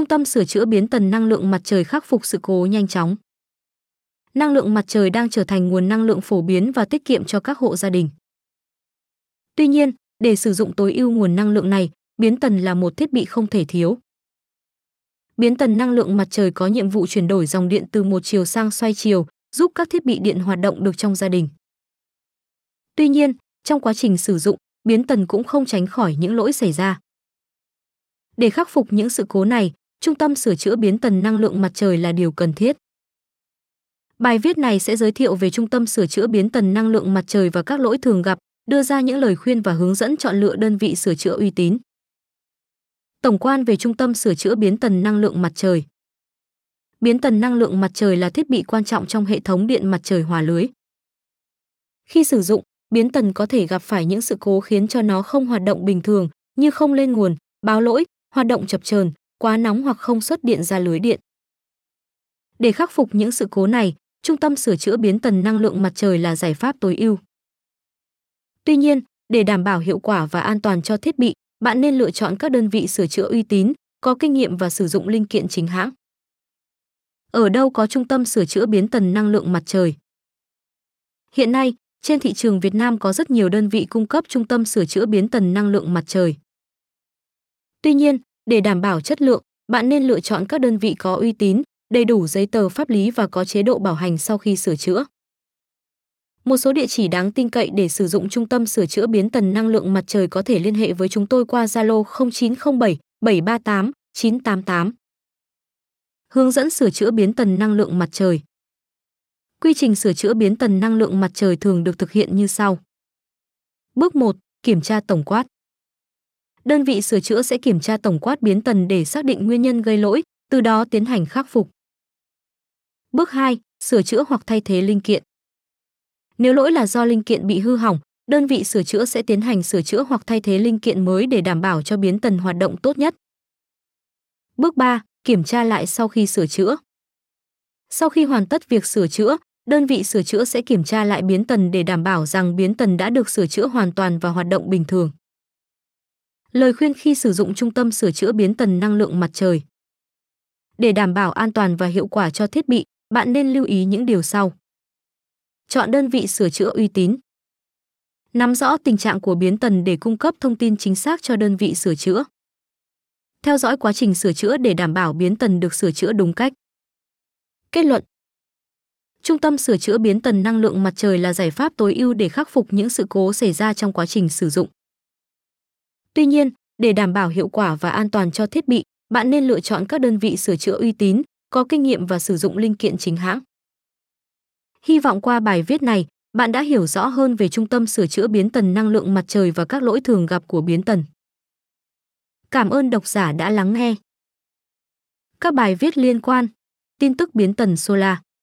Trung tâm sửa chữa biến tần năng lượng mặt trời khắc phục sự cố nhanh chóng. Năng lượng mặt trời đang trở thành nguồn năng lượng phổ biến và tiết kiệm cho các hộ gia đình. Tuy nhiên, để sử dụng tối ưu nguồn năng lượng này, biến tần là một thiết bị không thể thiếu. Biến tần năng lượng mặt trời có nhiệm vụ chuyển đổi dòng điện từ một chiều sang xoay chiều, giúp các thiết bị điện hoạt động được trong gia đình. Tuy nhiên, trong quá trình sử dụng, biến tần cũng không tránh khỏi những lỗi xảy ra. Để khắc phục những sự cố này, trung tâm sửa chữa biến tần năng lượng mặt trời là điều cần thiết. Bài viết này sẽ giới thiệu về trung tâm sửa chữa biến tần năng lượng mặt trời và các lỗi thường gặp, đưa ra những lời khuyên và hướng dẫn chọn lựa đơn vị sửa chữa uy tín. Tổng quan về trung tâm sửa chữa biến tần năng lượng mặt trời. Biến tần năng lượng mặt trời là thiết bị quan trọng trong hệ thống điện mặt trời hòa lưới. Khi sử dụng, biến tần có thể gặp phải những sự cố khiến cho nó không hoạt động bình thường, như không lên nguồn, báo lỗi, hoạt động chập chờn, quá nóng hoặc không xuất điện ra lưới điện. Để khắc phục những sự cố này, trung tâm sửa chữa biến tần năng lượng mặt trời là giải pháp tối ưu. Tuy nhiên, để đảm bảo hiệu quả và an toàn cho thiết bị, bạn nên lựa chọn các đơn vị sửa chữa uy tín, có kinh nghiệm và sử dụng linh kiện chính hãng. Ở đâu có trung tâm sửa chữa biến tần năng lượng mặt trời? Hiện nay, trên thị trường Việt Nam có rất nhiều đơn vị cung cấp trung tâm sửa chữa biến tần năng lượng mặt trời. Tuy nhiên, để đảm bảo chất lượng, bạn nên lựa chọn các đơn vị có uy tín, đầy đủ giấy tờ pháp lý và có chế độ bảo hành sau khi sửa chữa. Một số địa chỉ đáng tin cậy để sử dụng trung tâm sửa chữa biến tần năng lượng mặt trời có thể liên hệ với chúng tôi qua Zalo 0907 738 988. Hướng dẫn sửa chữa biến tần năng lượng mặt trời. Quy trình sửa chữa biến tần năng lượng mặt trời thường được thực hiện như sau. Bước 1. Kiểm tra tổng quát. Đơn vị sửa chữa sẽ kiểm tra tổng quát biến tần để xác định nguyên nhân gây lỗi, từ đó tiến hành khắc phục. Bước 2. Sửa chữa hoặc thay thế linh kiện. Nếu lỗi là do linh kiện bị hư hỏng, đơn vị sửa chữa sẽ tiến hành sửa chữa hoặc thay thế linh kiện mới để đảm bảo cho biến tần hoạt động tốt nhất. Bước 3. Kiểm tra lại sau khi sửa chữa. Sau khi hoàn tất việc sửa chữa, đơn vị sửa chữa sẽ kiểm tra lại biến tần để đảm bảo rằng biến tần đã được sửa chữa hoàn toàn và hoạt động bình thường. Lời khuyên khi sử dụng trung tâm sửa chữa biến tần năng lượng mặt trời. Để đảm bảo an toàn và hiệu quả cho thiết bị, bạn nên lưu ý những điều sau. Chọn đơn vị sửa chữa uy tín. Nắm rõ tình trạng của biến tần để cung cấp thông tin chính xác cho đơn vị sửa chữa. Theo dõi quá trình sửa chữa để đảm bảo biến tần được sửa chữa đúng cách. Kết luận. Trung tâm sửa chữa biến tần năng lượng mặt trời là giải pháp tối ưu để khắc phục những sự cố xảy ra trong quá trình sử dụng. Tuy nhiên, để đảm bảo hiệu quả và an toàn cho thiết bị, bạn nên lựa chọn các đơn vị sửa chữa uy tín, có kinh nghiệm và sử dụng linh kiện chính hãng. Hy vọng qua bài viết này, bạn đã hiểu rõ hơn về trung tâm sửa chữa biến tần năng lượng mặt trời và các lỗi thường gặp của biến tần. Cảm ơn độc giả đã lắng nghe. Các bài viết liên quan, tin tức biến tần solar.